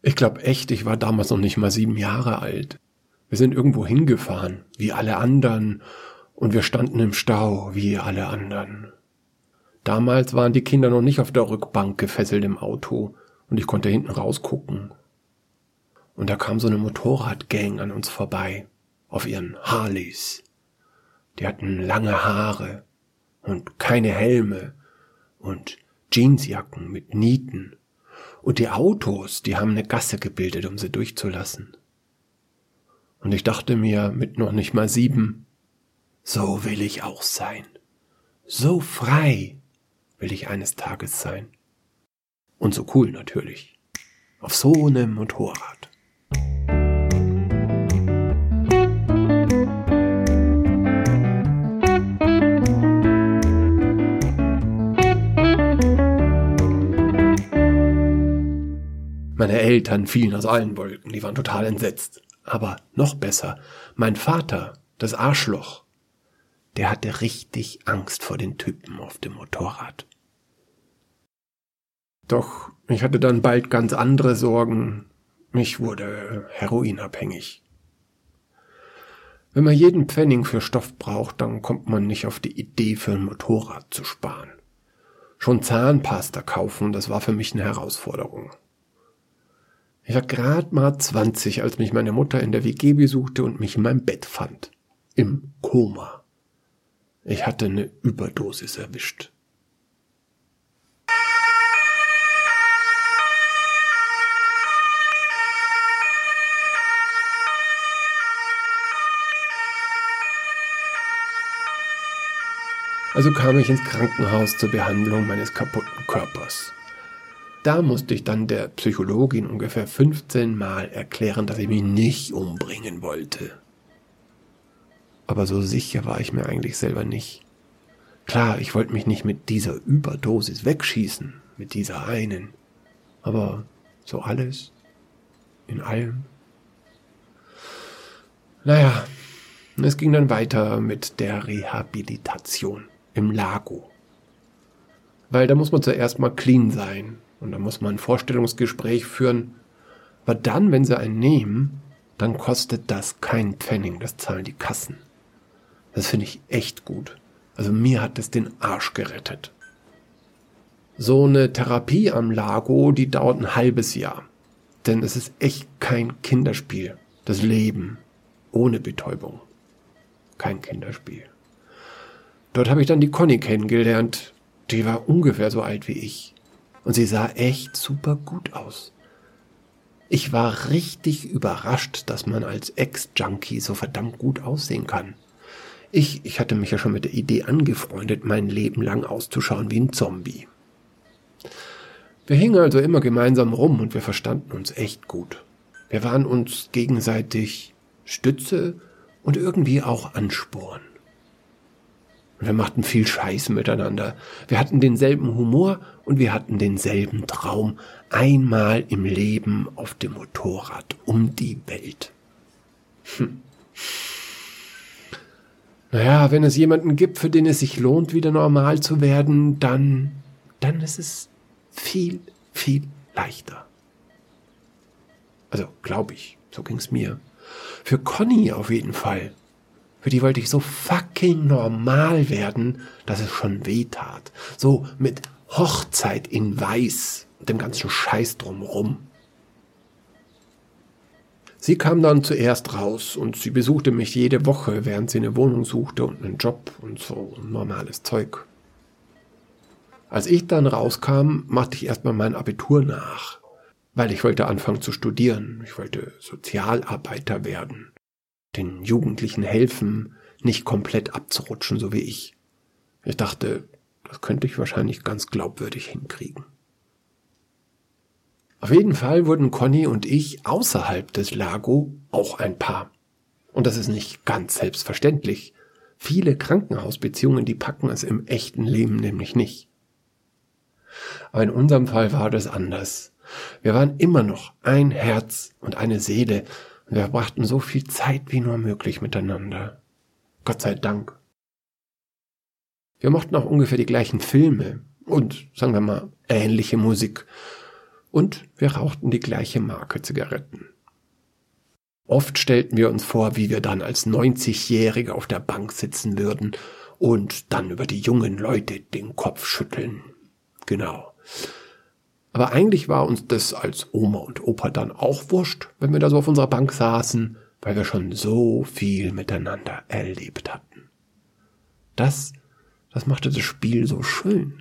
Ich glaube echt, ich war damals noch nicht mal 7 Jahre alt. Wir sind irgendwo hingefahren, wie alle anderen, und wir standen im Stau, wie alle anderen. Damals waren die Kinder noch nicht auf der Rückbank gefesselt im Auto und ich konnte hinten rausgucken. Und da kam so eine Motorradgang an uns vorbei, auf ihren Harleys. Die hatten lange Haare und keine Helme und Jeansjacken mit Nieten. Und die Autos, die haben eine Gasse gebildet, um sie durchzulassen. Und ich dachte mir mit noch nicht mal 7, so will ich auch sein. So frei will ich eines Tages sein. Und so cool natürlich. Auf so einem Motorrad. Meine Eltern fielen aus allen Wolken, die waren total entsetzt. Aber noch besser, mein Vater, das Arschloch, der hatte richtig Angst vor den Typen auf dem Motorrad. Doch ich hatte dann bald ganz andere Sorgen. Ich wurde heroinabhängig. Wenn man jeden Pfennig für Stoff braucht, dann kommt man nicht auf die Idee, für ein Motorrad zu sparen. Schon Zahnpasta kaufen, das war für mich eine Herausforderung. Ich war gerade mal 20, als mich meine Mutter in der WG besuchte und mich in meinem Bett fand. Im Koma. Ich hatte eine Überdosis erwischt. Also kam ich ins Krankenhaus zur Behandlung meines kaputten Körpers. Da musste ich dann der Psychologin ungefähr 15 Mal erklären, dass ich mich nicht umbringen wollte. Aber so sicher war ich mir eigentlich selber nicht. Klar, ich wollte mich nicht mit dieser Überdosis wegschießen, mit dieser einen. Aber so alles, in allem. Naja, es ging dann weiter mit der Rehabilitation im Lago. Weil da muss man zuerst mal clean sein. Und da muss man ein Vorstellungsgespräch führen. Aber dann, wenn sie einen nehmen, dann kostet das keinen Pfennig, das zahlen die Kassen. Das finde ich echt gut. Also mir hat es den Arsch gerettet. So eine Therapie am Lago, die dauert ein halbes Jahr. Denn es ist echt kein Kinderspiel. Das Leben ohne Betäubung. Kein Kinderspiel. Dort habe ich dann die Conny kennengelernt. Die war ungefähr so alt wie ich. Und sie sah echt super gut aus. Ich war richtig überrascht, dass man als Ex-Junkie so verdammt gut aussehen kann. Ich hatte mich ja schon mit der Idee angefreundet, mein Leben lang auszuschauen wie ein Zombie. Wir hingen also immer gemeinsam rum und wir verstanden uns echt gut. Wir waren uns gegenseitig Stütze und irgendwie auch Ansporn. Und wir machten viel Scheiß miteinander. Wir hatten denselben Humor und wir hatten denselben Traum. Einmal im Leben auf dem Motorrad um die Welt. Naja, wenn es jemanden gibt, für den es sich lohnt, wieder normal zu werden, dann ist es viel, viel leichter. Also, glaube ich, so ging's mir. Für Conny auf jeden Fall. Für die wollte ich so fucking normal werden, dass es schon weh tat. So mit Hochzeit in Weiß und dem ganzen Scheiß drumrum. Sie kam dann zuerst raus und sie besuchte mich jede Woche, während sie eine Wohnung suchte und einen Job und so normales Zeug. Als ich dann rauskam, machte ich erstmal mein Abitur nach, weil ich wollte anfangen zu studieren. Ich wollte Sozialarbeiter werden. Den Jugendlichen helfen, nicht komplett abzurutschen, so wie ich. Ich dachte, das könnte ich wahrscheinlich ganz glaubwürdig hinkriegen. Auf jeden Fall wurden Conny und ich außerhalb des Lago auch ein Paar. Und das ist nicht ganz selbstverständlich. Viele Krankenhausbeziehungen, die packen es im echten Leben nämlich nicht. Aber in unserem Fall war das anders. Wir waren immer noch ein Herz und eine Seele. Und wir verbrachten so viel Zeit wie nur möglich miteinander. Gott sei Dank. Wir mochten auch ungefähr die gleichen Filme und, sagen wir mal, ähnliche Musik. Und wir rauchten die gleiche Marke Zigaretten. Oft stellten wir uns vor, wie wir dann als 90-Jährige auf der Bank sitzen würden und dann über die jungen Leute den Kopf schütteln. Genau. Aber eigentlich war uns das als Oma und Opa dann auch wurscht, wenn wir da so auf unserer Bank saßen, weil wir schon so viel miteinander erlebt hatten. Das machte das Spiel so schön.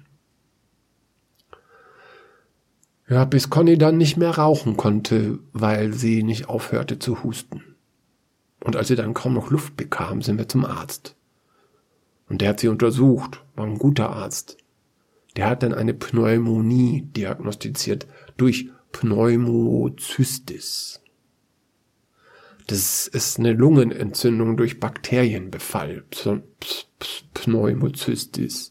Ja, bis Conny dann nicht mehr rauchen konnte, weil sie nicht aufhörte zu husten. Und als sie dann kaum noch Luft bekam, sind wir zum Arzt. Und der hat sie untersucht, war ein guter Arzt. Der hat dann eine Pneumonie diagnostiziert durch Pneumozystis. Das ist eine Lungenentzündung durch Bakterienbefall. Pneumozystis.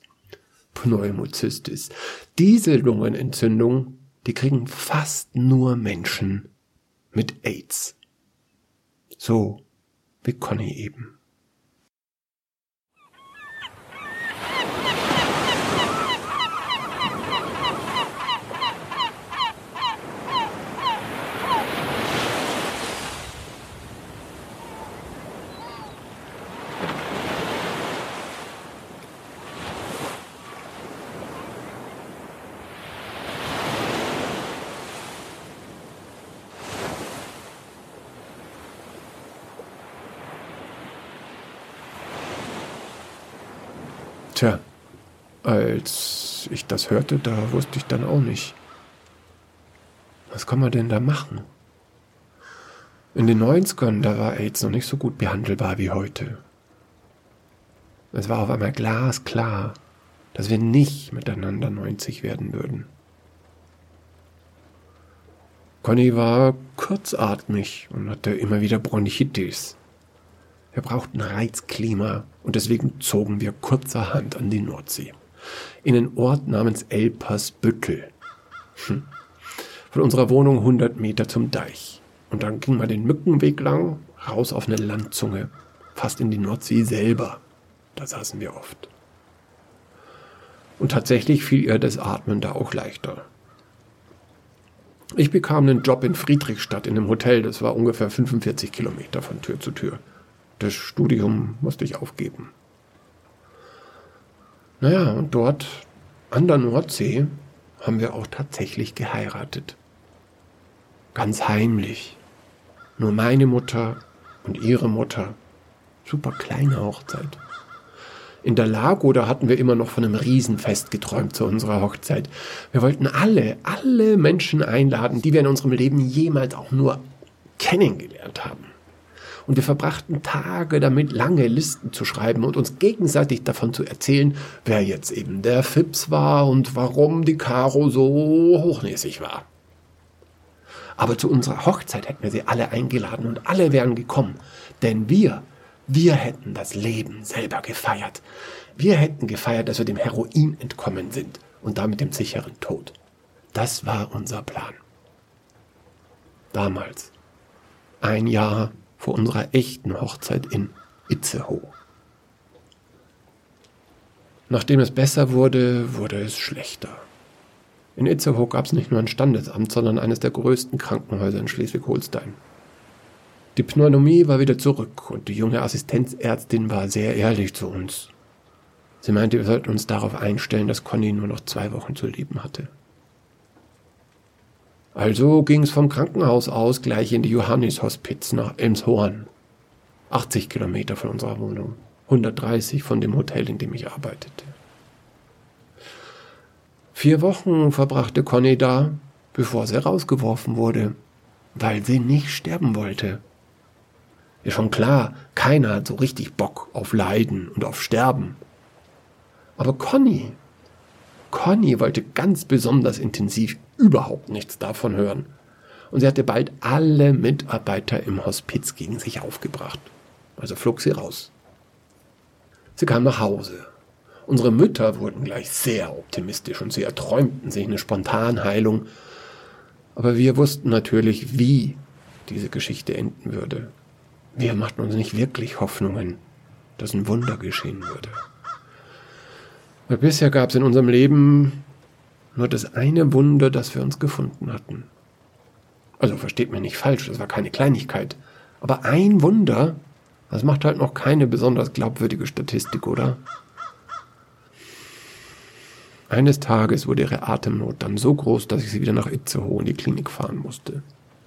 Diese Lungenentzündung, die kriegen fast nur Menschen mit AIDS. So wie Conny eben. Tja, als ich das hörte, da wusste ich dann auch nicht. Was kann man denn da machen? In den 90ern, da war AIDS noch nicht so gut behandelbar wie heute. Es war auf einmal glasklar, dass wir nicht miteinander 90 werden würden. Conny war kurzatmig und hatte immer wieder Bronchitis. Wir brauchten Reizklima und deswegen zogen wir kurzerhand an die Nordsee. In einen Ort namens Elpersbüttel. Von unserer Wohnung 100 Meter zum Deich. Und dann ging man den Mückenweg lang, raus auf eine Landzunge, fast in die Nordsee selber. Da saßen wir oft. Und tatsächlich fiel ihr das Atmen da auch leichter. Ich bekam einen Job in Friedrichstadt in einem Hotel, das war ungefähr 45 Kilometer von Tür zu Tür. Das Studium musste ich aufgeben. Naja, und dort, an der Nordsee, haben wir auch tatsächlich geheiratet. Ganz heimlich. Nur meine Mutter und ihre Mutter. Super kleine Hochzeit. In der Lago, da hatten wir immer noch von einem Riesenfest geträumt zu unserer Hochzeit. Wir wollten alle Menschen einladen, die wir in unserem Leben jemals auch nur kennengelernt haben. Und wir verbrachten Tage damit, lange Listen zu schreiben und uns gegenseitig davon zu erzählen, wer jetzt eben der Fips war und warum die Caro so hochnäsig war. Aber zu unserer Hochzeit hätten wir sie alle eingeladen und alle wären gekommen. Denn wir hätten das Leben selber gefeiert. Wir hätten gefeiert, dass wir dem Heroin entkommen sind und damit dem sicheren Tod. Das war unser Plan. Damals. Ein Jahr vor unserer echten Hochzeit in Itzehoe. Nachdem es besser wurde, wurde es schlechter. In Itzehoe gab es nicht nur ein Standesamt, sondern eines der größten Krankenhäuser in Schleswig-Holstein. Die Pneumonie war wieder zurück und die junge Assistenzärztin war sehr ehrlich zu uns. Sie meinte, wir sollten uns darauf einstellen, dass Conny nur noch 2 Wochen zu leben hatte. Also ging es vom Krankenhaus aus gleich in die Johannis-Hospiz nach Elmshorn. 80 Kilometer von unserer Wohnung, 130 von dem Hotel, in dem ich arbeitete. 4 Wochen verbrachte Conny da, bevor sie rausgeworfen wurde, weil sie nicht sterben wollte. Ist schon klar, keiner hat so richtig Bock auf Leiden und auf Sterben. Aber Conny wollte ganz besonders intensiv überhaupt nichts davon hören. Und sie hatte bald alle Mitarbeiter im Hospiz gegen sich aufgebracht. Also flog sie raus. Sie kam nach Hause. Unsere Mütter wurden gleich sehr optimistisch und sie erträumten sich eine Spontanheilung. Aber wir wussten natürlich, wie diese Geschichte enden würde. Wir machten uns nicht wirklich Hoffnungen, dass ein Wunder geschehen würde. Weil bisher gab es in unserem Leben nur das eine Wunder, das wir uns gefunden hatten. Also versteht mir nicht falsch, das war keine Kleinigkeit. Aber ein Wunder, das macht halt noch keine besonders glaubwürdige Statistik, oder? Eines Tages wurde ihre Atemnot dann so groß, dass ich sie wieder nach Itzehoe in die Klinik fahren musste.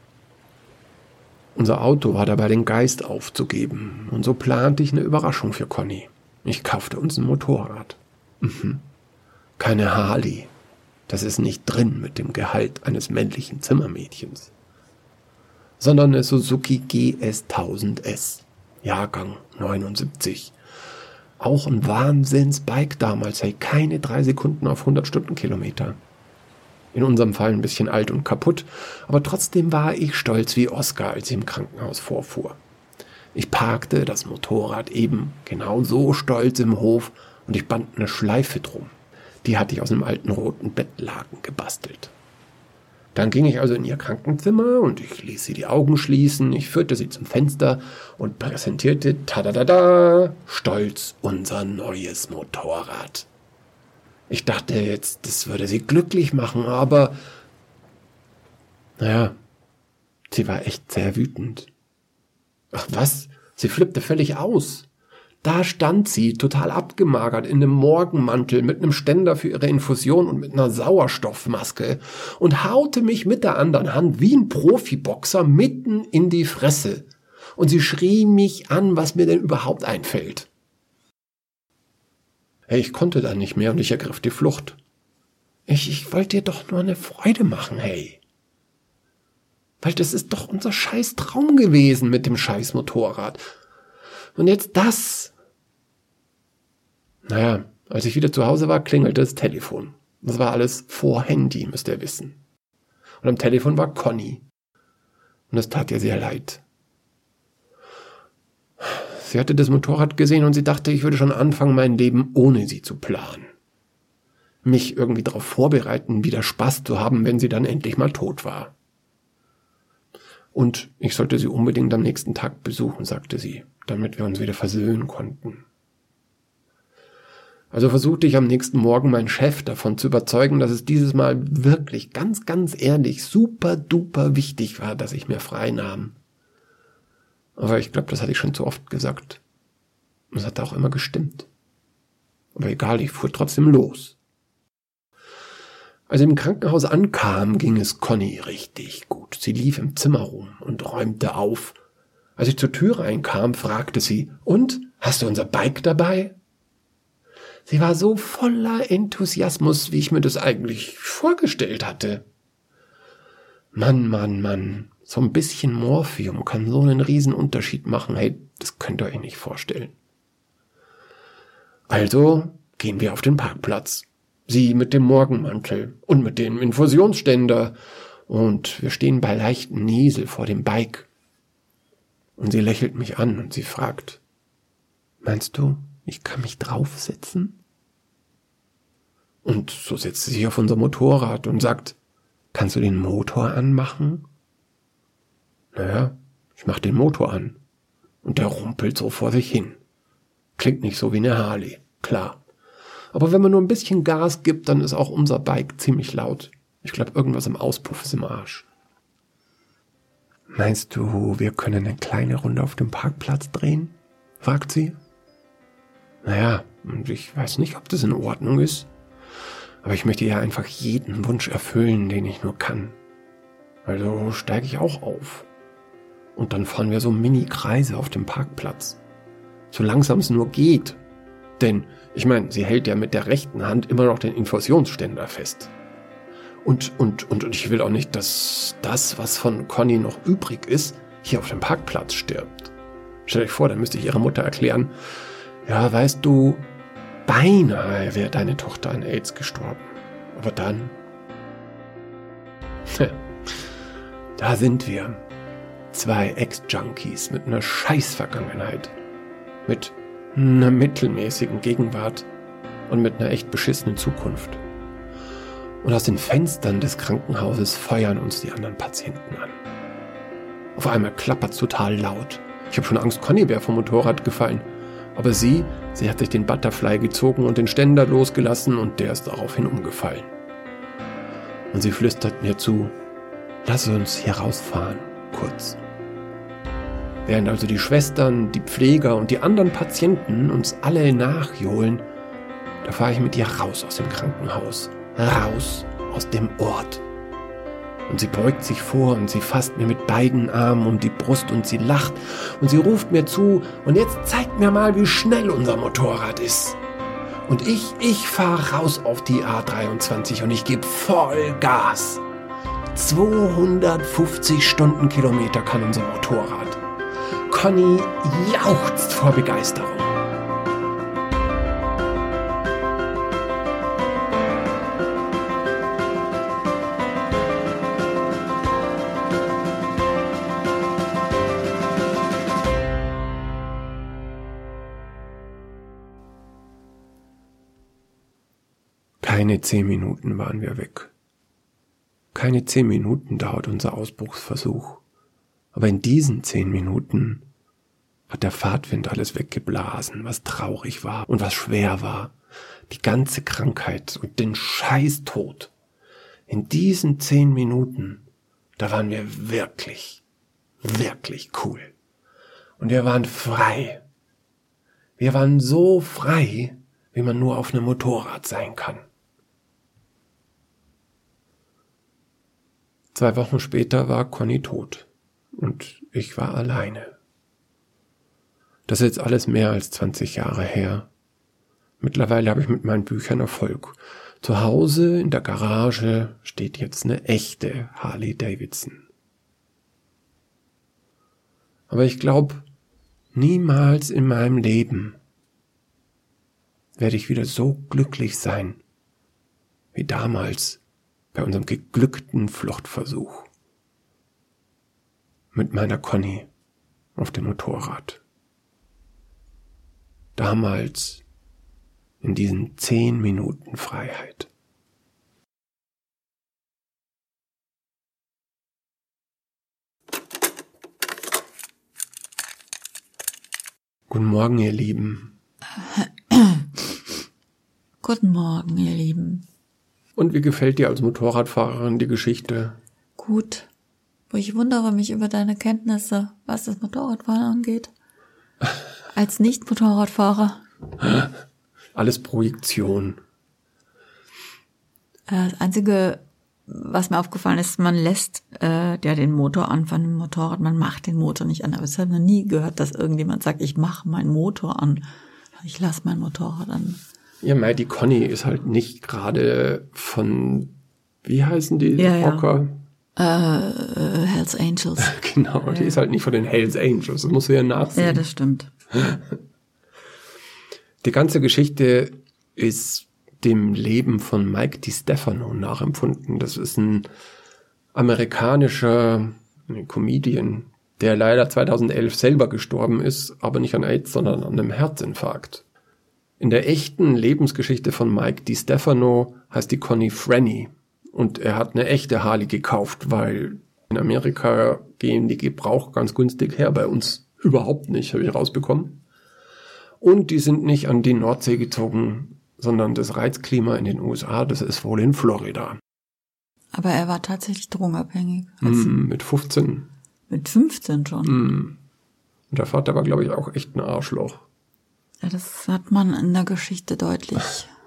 Unser Auto war dabei, den Geist aufzugeben. Und so plante ich eine Überraschung für Conny. Ich kaufte uns ein Motorrad. Keine Harley. Das ist nicht drin mit dem Gehalt eines männlichen Zimmermädchens. Sondern eine Suzuki GS 1000S. Jahrgang 79. Auch ein Wahnsinnsbike damals. Hey, keine 3 Sekunden auf 100 Stundenkilometer. In unserem Fall ein bisschen alt und kaputt, aber trotzdem war ich stolz wie Oscar, als ich im Krankenhaus vorfuhr. Ich parkte das Motorrad eben genau so stolz im Hof und ich band eine Schleife drum. Die hatte ich aus einem alten roten Bettlaken gebastelt. Dann ging ich also in ihr Krankenzimmer und ich ließ sie die Augen schließen, ich führte sie zum Fenster und präsentierte, tadadada, stolz unser neues Motorrad. Ich dachte jetzt, das würde sie glücklich machen, aber naja, sie war echt sehr wütend. Ach was, sie flippte völlig aus. Da stand sie, total abgemagert, in einem Morgenmantel, mit einem Ständer für ihre Infusion und mit einer Sauerstoffmaske und haute mich mit der anderen Hand wie ein Profiboxer mitten in die Fresse. Und sie schrie mich an, was mir denn überhaupt einfällt. Hey, ich konnte dann nicht mehr und ich ergriff die Flucht. Ich wollte dir doch nur eine Freude machen, hey. Weil das ist doch unser scheiß Traum gewesen mit dem scheiß Motorrad. Und jetzt das. Naja, als ich wieder zu Hause war, klingelte das Telefon. Das war alles vor Handy, müsst ihr wissen. Und am Telefon war Conny. Und es tat ihr sehr leid. Sie hatte das Motorrad gesehen und sie dachte, ich würde schon anfangen, mein Leben ohne sie zu planen. Mich irgendwie darauf vorbereiten, wieder Spaß zu haben, wenn sie dann endlich mal tot war. Und ich sollte sie unbedingt am nächsten Tag besuchen, sagte sie, damit wir uns wieder versöhnen konnten. Also versuchte ich am nächsten Morgen meinen Chef davon zu überzeugen, dass es dieses Mal wirklich ganz, ganz ehrlich super duper wichtig war, dass ich mir frei nahm. Aber ich glaube, das hatte ich schon zu oft gesagt. Und es hat auch immer gestimmt. Aber egal, ich fuhr trotzdem los. Als ich im Krankenhaus ankam, ging es Conny richtig gut. Sie lief im Zimmer rum und räumte auf. Als ich zur Tür reinkam, fragte sie, und, hast du unser Bike dabei? Sie war so voller Enthusiasmus, wie ich mir das eigentlich vorgestellt hatte. Mann. So ein bisschen Morphium kann so einen riesen Unterschied machen. Hey, das könnt ihr euch nicht vorstellen. Also gehen wir auf den Parkplatz. Sie mit dem Morgenmantel und mit dem Infusionsständer. Und wir stehen bei leichtem Niesel vor dem Bike. Und sie lächelt mich an und sie fragt, meinst du, ich kann mich draufsetzen? Und so setzt sie sich auf unser Motorrad und sagt, kannst du den Motor anmachen? Naja, ich mach den Motor an. Und der rumpelt so vor sich hin. Klingt nicht so wie eine Harley, klar. Aber wenn man nur ein bisschen Gas gibt, dann ist auch unser Bike ziemlich laut. Ich glaube, irgendwas im Auspuff ist im Arsch. Meinst du, wir können eine kleine Runde auf dem Parkplatz drehen? Fragt sie. Naja, und ich weiß nicht, ob das in Ordnung ist. Aber ich möchte ja einfach jeden Wunsch erfüllen, den ich nur kann. Also steige ich auch auf. Und dann fahren wir so Mini-Kreise auf dem Parkplatz. So langsam es nur geht. Denn, ich meine, sie hält ja mit der rechten Hand immer noch den Infusionsständer fest. Und ich will auch nicht, dass das, was von Conny noch übrig ist, hier auf dem Parkplatz stirbt. Stell euch vor, dann müsste ich ihrer Mutter erklären, ja, weißt du, beinahe wäre deine Tochter an AIDS gestorben. Aber dann, da sind wir. 2 Ex-Junkies mit einer Scheiß-Vergangenheit. Mit einer mittelmäßigen Gegenwart und mit einer echt beschissenen Zukunft. Und aus den Fenstern des Krankenhauses feuern uns die anderen Patienten an. Auf einmal klappert's total laut. Ich habe schon Angst, Conny wäre vom Motorrad gefallen. Aber sie hat sich den Butterfly gezogen und den Ständer losgelassen und der ist daraufhin umgefallen. Und sie flüstert mir zu, lass uns hier rausfahren, kurz. Während also die Schwestern, die Pfleger und die anderen Patienten uns alle nachjohlen, da fahre ich mit ihr raus aus dem Krankenhaus, raus aus dem Ort. Und sie beugt sich vor und sie fasst mir mit beiden Armen um die Brust und sie lacht und sie ruft mir zu, und jetzt zeigt mir mal, wie schnell unser Motorrad ist. Und ich fahre raus auf die A23 und ich gebe voll Gas. 250 Stundenkilometer kann unser Motorrad. Conny jauchzt vor Begeisterung. Keine 10 Minuten waren wir weg. Keine 10 Minuten dauert unser Ausbruchsversuch. Aber in diesen 10 Minuten hat der Fahrtwind alles weggeblasen, was traurig war und was schwer war. Die ganze Krankheit und den Scheißtod. In diesen 10 Minuten, da waren wir wirklich, wirklich cool. Und wir waren frei. Wir waren so frei, wie man nur auf einem Motorrad sein kann. 2 Wochen später war Conny tot und ich war alleine. Das ist jetzt alles mehr als 20 Jahre her. Mittlerweile habe ich mit meinen Büchern Erfolg. Zu Hause in der Garage steht jetzt eine echte Harley Davidson. Aber ich glaube, niemals in meinem Leben werde ich wieder so glücklich sein wie damals bei unserem geglückten Fluchtversuch mit meiner Conny auf dem Motorrad. Damals in diesen 10 Minuten Freiheit. Guten Morgen, ihr Lieben. Guten Morgen, ihr Lieben. Und wie gefällt dir als Motorradfahrerin die Geschichte? Gut. Ich wundere mich über deine Kenntnisse, was das Motorradfahren angeht. Als Nicht-Motorradfahrer. Alles Projektion. Das Einzige, was mir aufgefallen ist, man lässt den Motor an von dem Motorrad, man macht den Motor nicht an. Aber ich habe noch nie gehört, dass irgendjemand sagt, ich mache meinen Motor an. Ich lasse mein Motorrad an. Ja, die Conny ist halt nicht gerade von, wie heißen die Rocker? Hells Angels. Genau, die ist halt nicht von den Hells Angels, das musst du ja nachsehen. Ja, das stimmt. Die ganze Geschichte ist dem Leben von Mike DiStefano nachempfunden. Das ist ein amerikanischer Comedian, der leider 2011 selber gestorben ist, aber nicht an AIDS, sondern an einem Herzinfarkt. In der echten Lebensgeschichte von Mike DiStefano heißt die Conny Franny. Und er hat eine echte Harley gekauft, weil in Amerika gehen die Gebrauch ganz günstig her, bei uns überhaupt nicht, habe ich rausbekommen. Und die sind nicht an die Nordsee gezogen, sondern das Reizklima in den USA, das ist wohl in Florida. Aber er war tatsächlich drogenabhängig. Mit 15. Mit 15 schon. Und der Vater war, glaube ich, auch echt ein Arschloch. Ja, das hat man in der Geschichte deutlich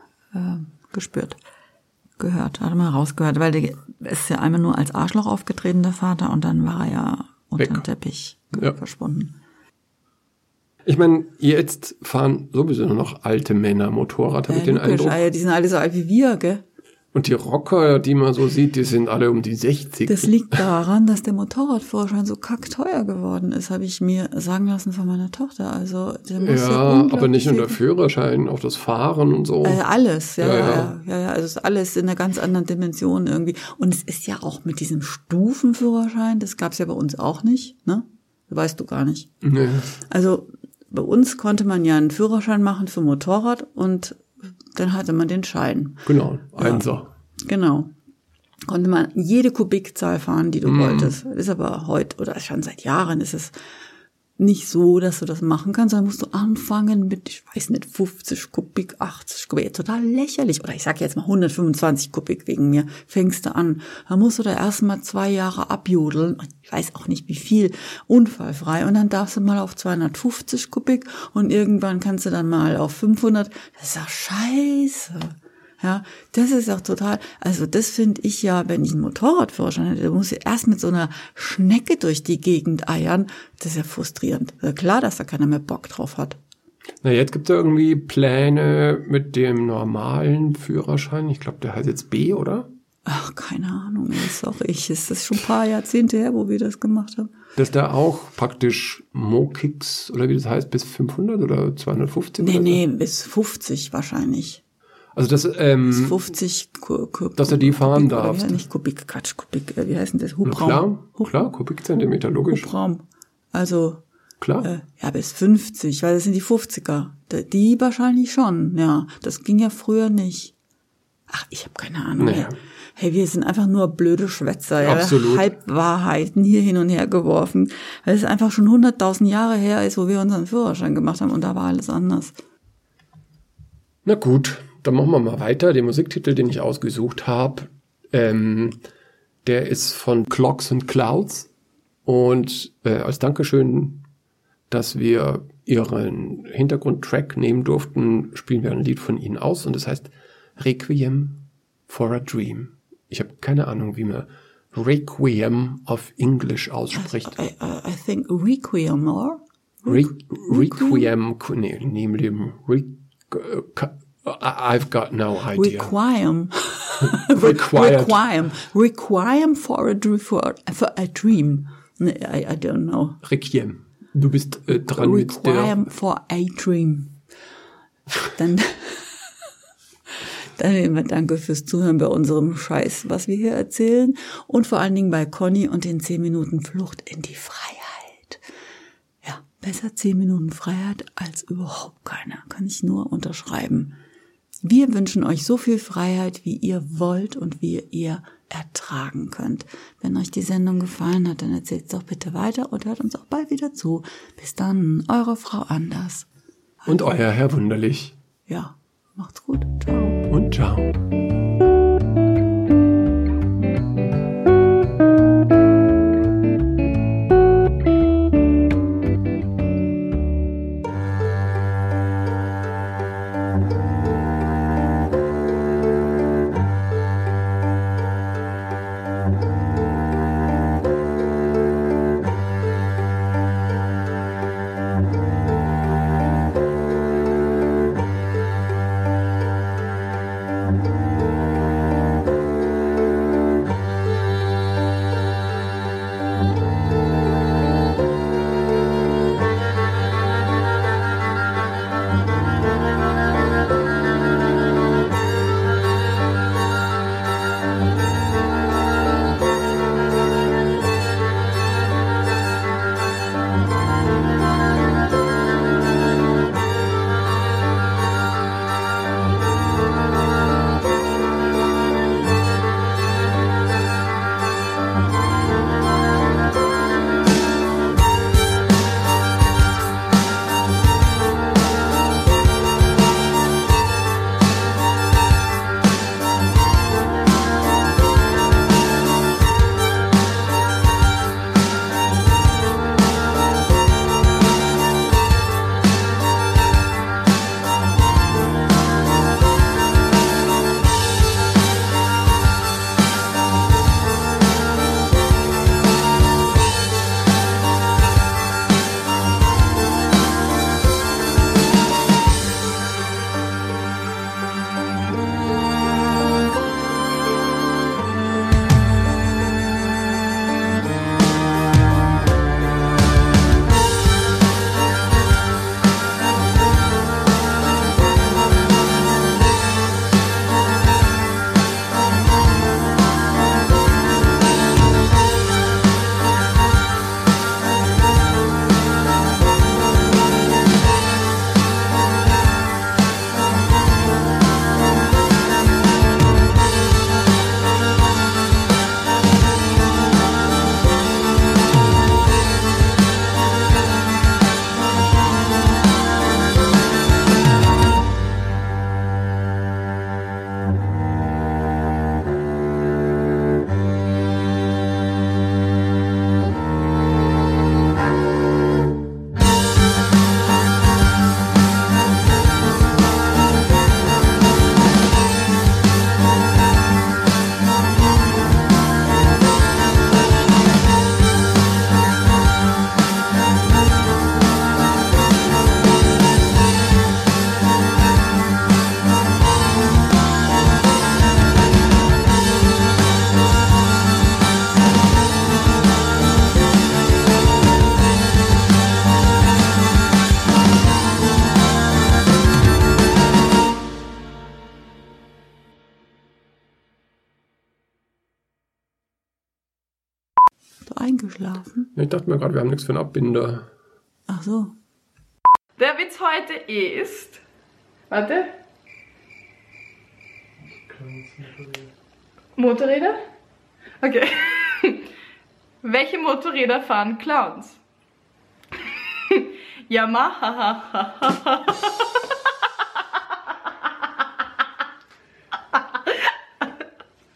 gehört, hat man rausgehört, weil der ist ja einmal nur als Arschloch aufgetreten, der Vater, und dann war er ja unter den Teppich verschwunden. Ich meine, jetzt fahren sowieso nur noch alte Männer Motorrad, habe ich den Eindruck. Die sind alle so alt wie wir, gell? Und die Rocker, die man so sieht, die sind alle um die 60. Das liegt daran, dass der Motorradführerschein so kackteuer geworden ist, habe ich mir sagen lassen von meiner Tochter. Also der muss aber nicht nur der Führerschein, auch das Fahren und so. Alles, ja. Also ist alles in einer ganz anderen Dimension irgendwie. Und es ist ja auch mit diesem Stufenführerschein, das gab's ja bei uns auch nicht, ne? Das weißt du gar nicht. Nee. Also bei uns konnte man ja einen Führerschein machen für Motorrad und dann hatte man den Schein. Genau, Einser. Ja, genau. Konnte man jede Kubikzahl fahren, die du wolltest. Ist aber heute, oder schon seit Jahren, ist es nicht so, dass du das machen kannst, sondern musst du anfangen mit, ich weiß nicht, 50 Kubik, 80 Kubik, total lächerlich. Oder ich sage jetzt mal 125 Kubik wegen mir, fängst du an. Dann musst du da erstmal 2 Jahre abjodeln, ich weiß auch nicht wie viel, unfallfrei. Und dann darfst du mal auf 250 Kubik und irgendwann kannst du dann mal auf 500. Das ist doch scheiße. Ja, das ist auch total, also das finde ich ja, wenn ich einen Motorradführerschein hätte, da muss ich erst mit so einer Schnecke durch die Gegend eiern. Das ist ja frustrierend. Ja, klar, dass da keiner mehr Bock drauf hat. Na, jetzt gibt es ja irgendwie Pläne mit dem normalen Führerschein. Ich glaube, der heißt jetzt B, oder? Ach, keine Ahnung, sorry, es ist schon ein paar Jahrzehnte her, wo wir das gemacht haben. Dass da auch praktisch Mo-Kicks, oder wie das heißt, bis 500 oder 250? Nee, bis 50 wahrscheinlich. Also das, bis 50 dass du die fahren darfst. Ja, nicht Kubik, Quatsch, Kubik, wie heißt denn das? Hubraum. Klar, Kubikzentimeter, logisch. Hubraum. Also, klar. Ja, bis 50, weil das sind die 50er. Die wahrscheinlich schon, ja. Das ging ja früher nicht. Ach, ich habe keine Ahnung. Naja. Hey, wir sind einfach nur blöde Schwätzer. Ja? Absolut. Halbwahrheiten hier hin und her geworfen. Weil es einfach schon 100.000 Jahre her ist, wo wir unseren Führerschein gemacht haben und da war alles anders. Na gut, dann machen wir mal weiter. Den Musiktitel, den ich ausgesucht habe, der ist von Clocks and Clouds. Und als Dankeschön, dass wir ihren Hintergrundtrack nehmen durften, spielen wir ein Lied von ihnen aus. Und das heißt Requiem for a Dream. Ich habe keine Ahnung, wie man Requiem auf Englisch ausspricht. I think Requiem, or? Requiem, I've got no idea. Requiem. Required. Requiem for a dream. I don't know. Requiem. Du bist dran mit der... Requiem for a dream. Dann immer danke fürs Zuhören bei unserem Scheiß, was wir hier erzählen. Und vor allen Dingen bei Conny und den 10 Minuten Flucht in die Freiheit. Ja, besser 10 Minuten Freiheit als überhaupt keiner. Kann ich nur unterschreiben. Wir wünschen euch so viel Freiheit, wie ihr wollt und wie ihr ertragen könnt. Wenn euch die Sendung gefallen hat, dann erzählt es doch bitte weiter und hört uns auch bald wieder zu. Bis dann, eure Frau Anders. Und euer Herr Wunderlich. Ja, macht's gut. Ciao. Und ciao. Schlafen? Ich dachte mir gerade, wir haben nichts für einen Abbinder. Ach so. Der Witz heute ist... Warte. Motorräder? Okay. Welche Motorräder fahren Clowns? Yamaha.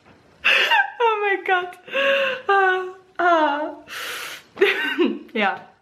Oh mein Gott. Ja.